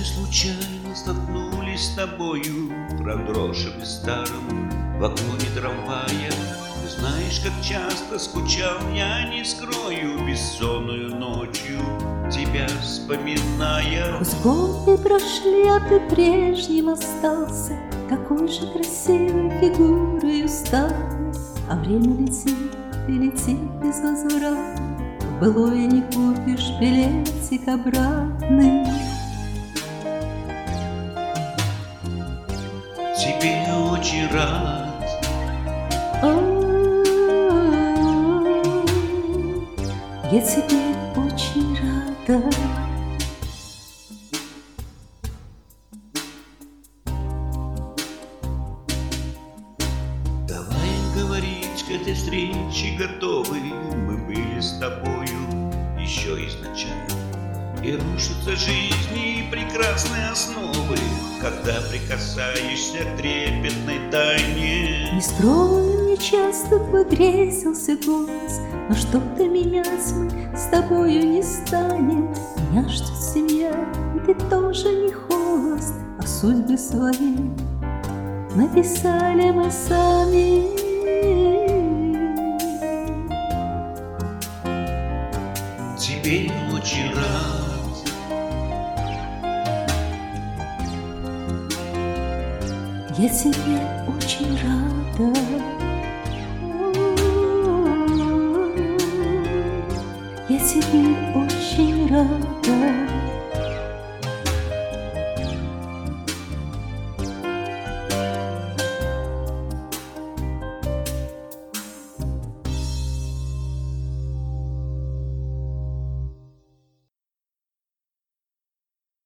случайно столкнулись с тобою в раздрошенном старом вагоне трамвая. Ты знаешь, как часто скучал я, не скрою, бессонную ночью тебя вспоминая. Пусть годы прошли, а ты прежним остался, такой же красивой фигурой стал. А время летит и летит без возврата, в былое не купишь билетик обратный. Тебе очень рад. Я тебе очень рада. Давай говорить, к этой встрече готовы. Мы были с тобою еще изначально, и рушатся жизни прекрасные основы, когда прикасаешься к трепетной тайне. Не скрою, мне часто твой грезился голос, но что-то менять мы с тобою не станем. Меня ждет семья, и ты тоже не холост, а судьбы свои написали мы сами. Тебе очень рад. Я тебе очень рада.